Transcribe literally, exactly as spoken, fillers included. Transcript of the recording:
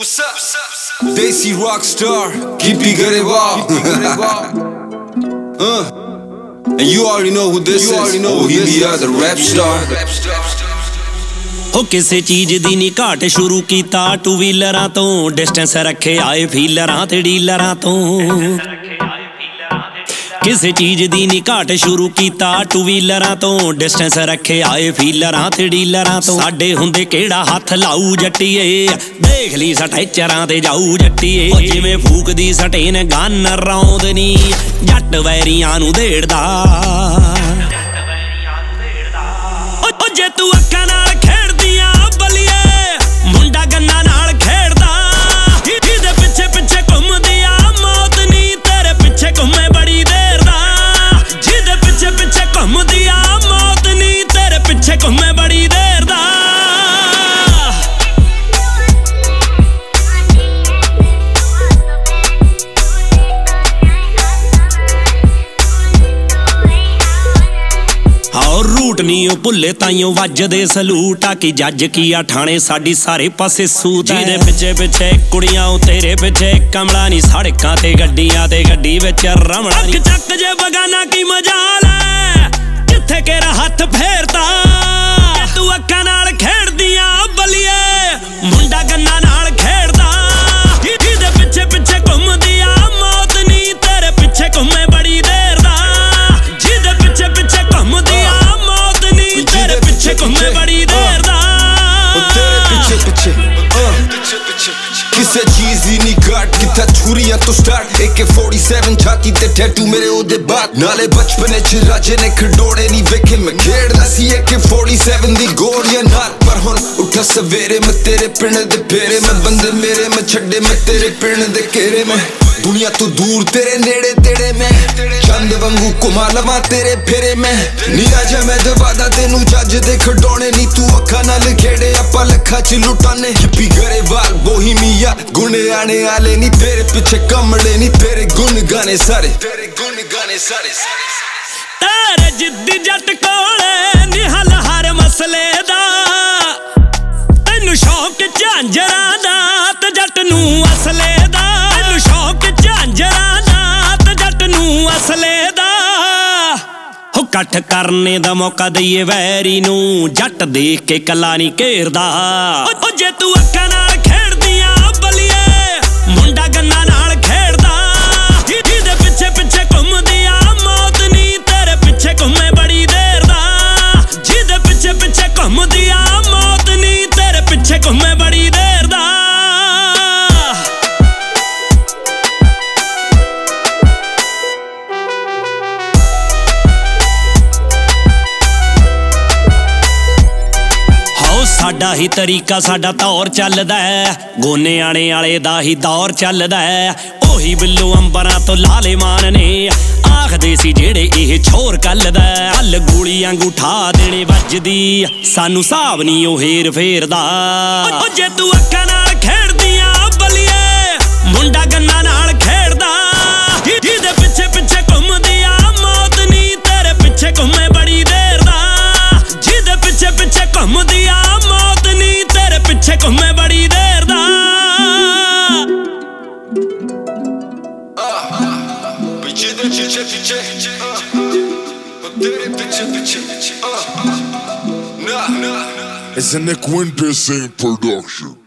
What's up? Desi Rockstar, keep it good uh. And you already know who this you is. know who he be the rap star. हो किसे चीज दी नी घाट शुरू कीता to व्हीलरां तो distance रखे आए फीलरां ते डीलरां तो किसे चीज दी नी घाट शुरू कीता टू व्हीलरां तो डिस्टेंस रखे आए फीलरां ते डीलरां तो साडे हुंदे केड़ा हथ लाऊ जट्टीए देख ली सटैचरां ते जाऊ जट्टीए ओ जिवें फूकदी सटेन गन रौंद नी जट वैरियां नू देड़दा ओ जे तू अक्खां नाल रूट नी ओ भुले ताइयों वजदे सलूट आ कि जज किया ठाणे साडी सारे पासे सूत जिहदे पिछे पिछे कुड़ियां तेरे पिछे कमला नी सड़कां ते गड्डियां ते गड्डी विच रमणा नी चक जे बगाना की मजाल है किथे केरा हथ फेरता तू अक्खां नाल खेड़दियां बलिए मुंडा गन्ना नाल खेड़दा जिहदे पिछे पिछे घुमदिया मौत नी तेरे पिछे घुमे बड़ी देर दा जिहदे पिछे पिछे घुमदिया तेरे पिछे घुमे बड़ी देर दा तेरे पिछे पिछे किसे चीज दी नी घाट किथा छुरियां तो स्टार्ट ए के फोर्टी सेवन छाती ते टैटू मेरे ओदे बाद नाले बचपने च राजे ने खडोड़े नी वेखे मैं खेड़दा सी ए के फोर्टी सेवन दी गोलियां नाल पर हुण उठा सवेरे मैं तेरे पिंड दे फेरे मैं बंदे मेरे मैं छड्डे मैं तेरे पिंड दे घेरे में दुनिया तो दूर तेरे नेड़े तेड़े में चंद वांगू घुमा लवां तेरे फेरे में नी आजा मैं दवादा तेनू जज दे खडोणे नी तू अक्खां नाल खेड़े आपां लखां च लुटाने हिप्पी गरेवाल बोहीमिया गुण आने आले नी तेरे पिछे कमले नी तेरे गुण गाने सारे तेरे गुण गाने सारे तेरे जिद्दी जट कोले नी हल हर मसले दा तैनू शौक झांजरां दा ते जट नू असले दा तैनू शौक झांजरां दा ते जट नू असले दा हो कट करने दा मौका दईए वैरी नू जट देख के कला नी घेरदा ओ जे तू अक्खां नाल खेड़दियां बलिए मुंडा गन्ना नाल खेड़दा जिहदे पिछे पिछे घुमदिया मौत नी तेरे पिछे घुमे बड़ी देर दा जिहदे पिछे पिछे घुमदिया मौत नी तेरे पिछे घुमे बड़ी देर दा साडा ही तरीका साडा तौर चलदा है गोने आने आले दा ही दौर चलदा है ओही बिल्लो अंबरां तो लाले मान ने आखदे सी जेड़े एह छोर कलदा हल गोली आंगू ठा देने वजदी सानू साहब नी ओ हेर फेरदा ओ जे तू अक्खां नाल खेड़दियां बलिए मुंडा गन्ना नाल खेड़दा जिहदे पिछे पिछे घुमदिया मौत नी तेरे पिछे घुमे बड़ी देर दा जिहदे पिछे पिछे घुमदिया मौत नी तेरे पिछे घुमे बड़ी देर दा पिछे पिछे पिछे तेरे पिछे पिछे It's an Equinter production.